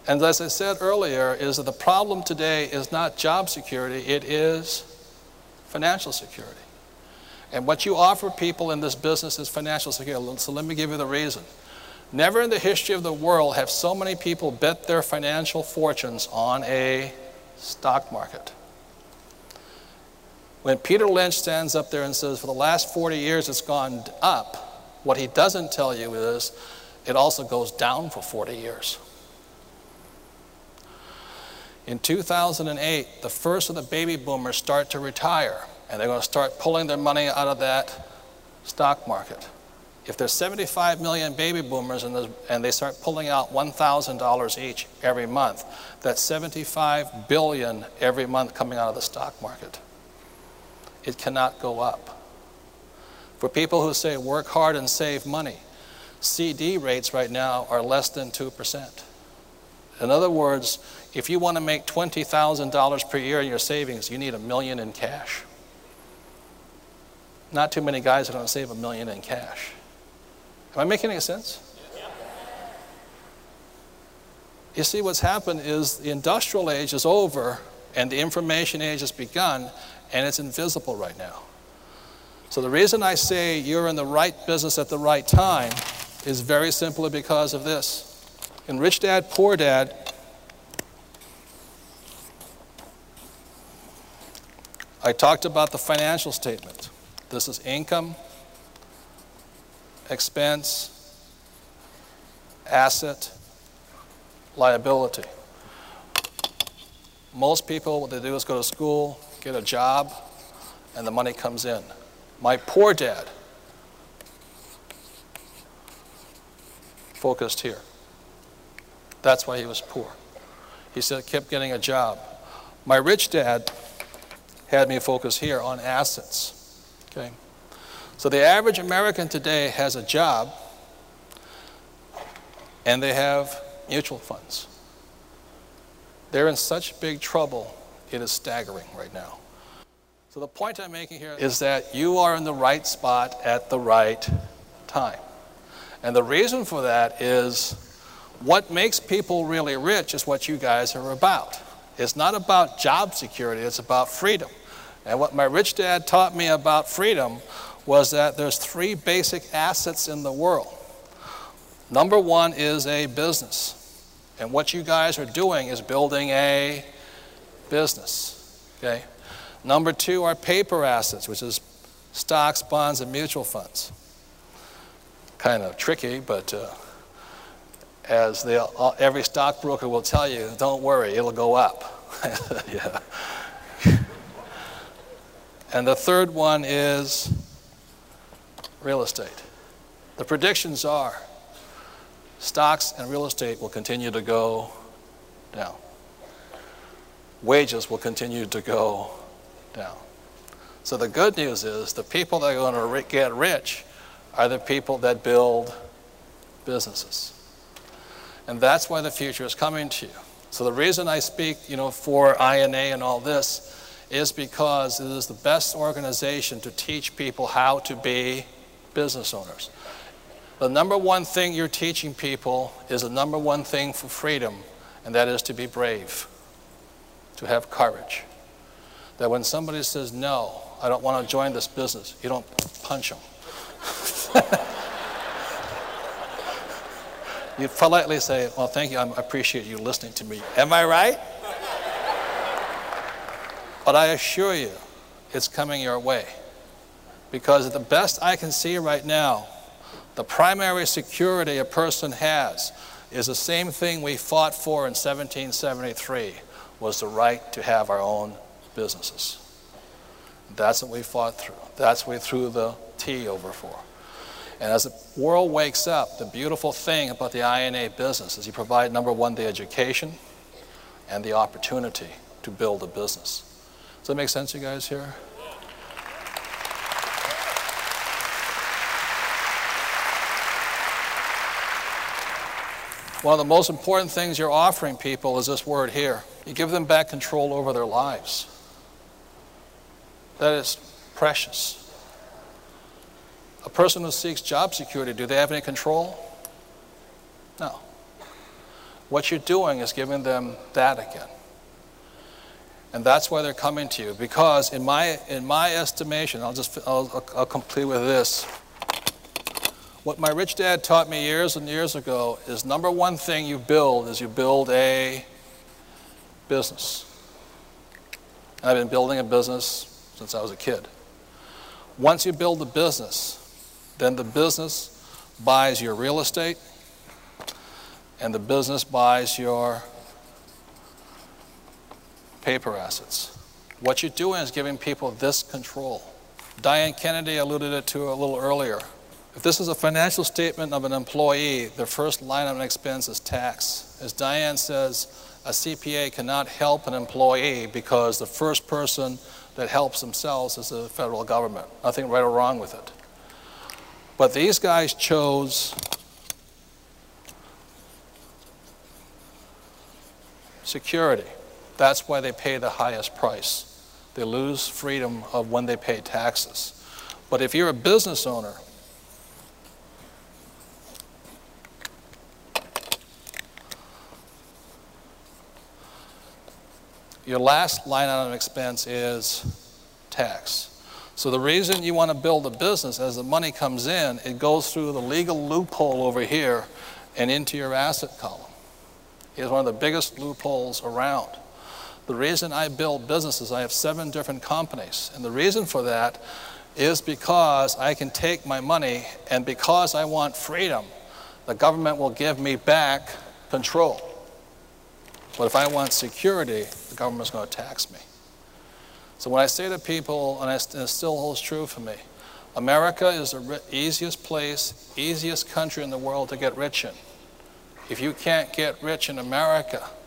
And as I said earlier, is that the problem today is not job security, it is financial security. And what you offer people in this business is financial security. So let me give you the reason. Never in the history of the world have so many people bet their financial fortunes on a stock market. When Peter Lynch stands up there and says, for the last 40 years it's gone up, what he doesn't tell you is it also goes down for 40 years. In 2008, the first of the baby boomers start to retire, and they're going to start pulling their money out of that stock market. If there's 75 million baby boomers and they start pulling out $1,000 each every month, that's 75 billion every month coming out of the stock market. It cannot go up. For people who say work hard and save money, CD rates right now are less than 2%. In other words, if you want to make $20,000 per year in your savings, you need $1 million in cash. Not too many guys are going to save $1 million in cash. Am I making any sense? You see, what's happened is the industrial age is over and the information age has begun, and it's invisible right now. So the reason I say you're in the right business at the right time is very simply because of this. In Rich Dad, Poor Dad, I talked about the financial statement. This is income, expense, asset, liability. Most people, what they do is go to school, get a job, and the money comes in. My poor dad focused here. That's why he was poor. He said, kept getting a job. My rich dad had me focus here on assets. Okay? So the average American today has a job and they have mutual funds. They're in such big trouble, it is staggering right now. So the point I'm making here is that you are in the right spot at the right time. And the reason for that is what makes people really rich is what you guys are about. It's not about job security, it's about freedom. And what my rich dad taught me about freedom was that there's 3 basic assets in the world. Number 1 is a business. And what you guys are doing is building a business. Okay? Number 2 are paper assets, which is stocks, bonds, and mutual funds. Kind of tricky, but as every stockbroker will tell you, don't worry, it'll go up. Yeah. And the third one is real estate. The predictions are stocks and real estate will continue to go down. Wages will continue to go down. So the good news is the people that are going to get rich are the people that build businesses. And that's why the future is coming to you. So the reason I speak, for INA and all this is because it is the best organization to teach people how to be business owners. The number 1 thing you're teaching people is the number 1 thing for freedom, and that is to be brave, to have courage. That when somebody says, no, I don't want to join this business, you don't punch them. You politely say, well, thank you, I appreciate you listening to me. Am I right? But I assure you, it's coming your way. Because the best I can see right now, the primary security a person has is the same thing we fought for in 1773, was the right to have our own businesses. That's what we fought through. That's what we threw the T over for. And as the world wakes up, the beautiful thing about the INA business is you provide, number 1, the education and the opportunity to build a business. Does that make sense, you guys here? One of the most important things you're offering people is this word here. You give them back control over their lives. That is precious. A person who seeks job security, do they have any control? No. what you're doing is giving them that again. And that's why they're coming to you. Because in my estimation, I'll complete with this. What my rich dad taught me years and years ago is number one thing you build is you build a business. And I've been building a business since I was a kid. Once you build the business, then the business buys your real estate and the business buys your paper assets. What you're doing is giving people this control. Diane Kennedy alluded to it a little earlier. If this is a financial statement of an employee, the first line of an expense is tax. As Diane says, a CPA cannot help an employee because the first person that helps themselves is the federal government. Nothing right or wrong with it. But these guys chose security. That's why they pay the highest price. They lose freedom of when they pay taxes. But if you're a business owner, your last line item expense is tax. So the reason you want to build a business, as the money comes in, it goes through the legal loophole over here and into your asset column. It's one of the biggest loopholes around. The reason I build businesses, I have 7 different companies. And the reason for that is because I can take my money, and because I want freedom, the government will give me back control. But if I want security, the government's going to tax me. So when I say to people, and it still holds true for me, America is the easiest place, easiest country in the world to get rich in. If you can't get rich in America,